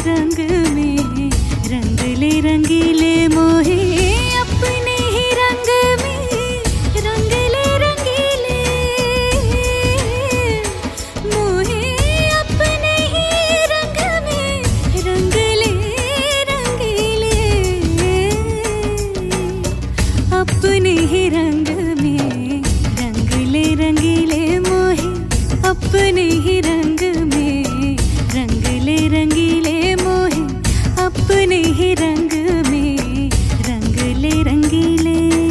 रंग में रंगले रंगीले मोहे अपने ही रंग में रंगले रंगीले मोहे अपने ही रंग में रंगले रंगीले अपने ही रंग में रंगले रंगीले मोहे अपने ही रंग में रंगले रंगीले मोहे अपने ही रंग में रंगले रंगीले।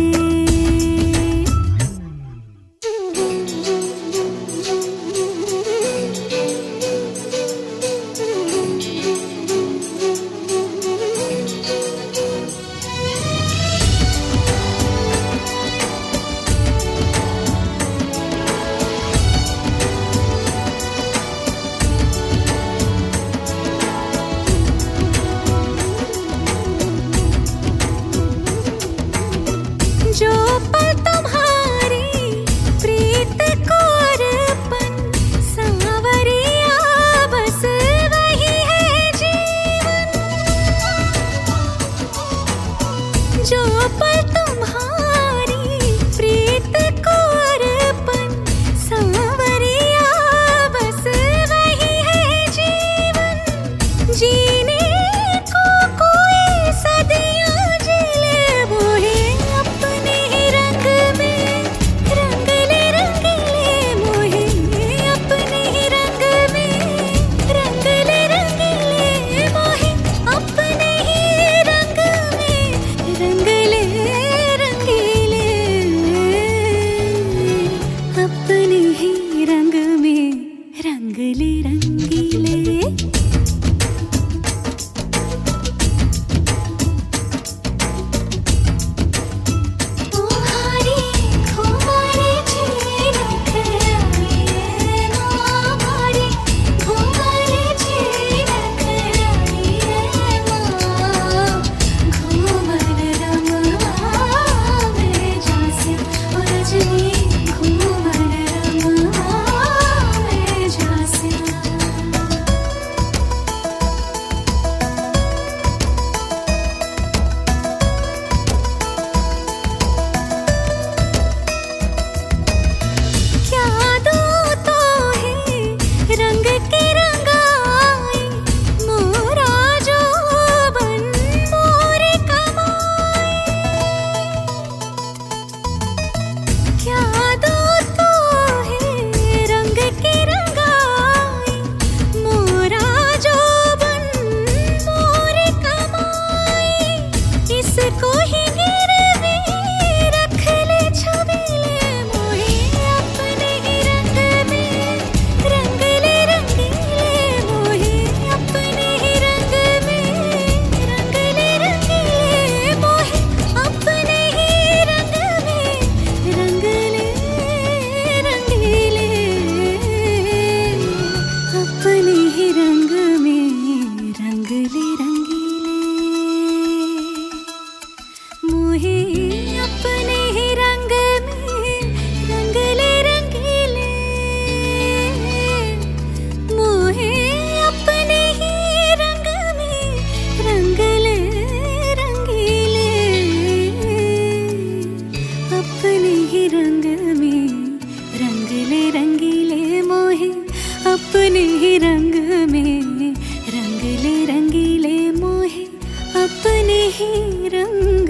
जो पल तुम्हारी प्रीत को अर्पण सांवरिया बस वही है जीवन। जो पल तुम्हारी प्रीत को अर्पण सांवरिया बस वही है जीवन। जीने को कोई सदियां जिले मोहे अपने ही रंग में रंगले रंगीले मोहे अपने ही रंग में रंगले रंगीले मोहे अपने ही रंग में रंगले रंगीले अपने ही रंग में रंगले रंगीले। अपने ही रंग में रंगले रंगीले मोहे अपने ही रंग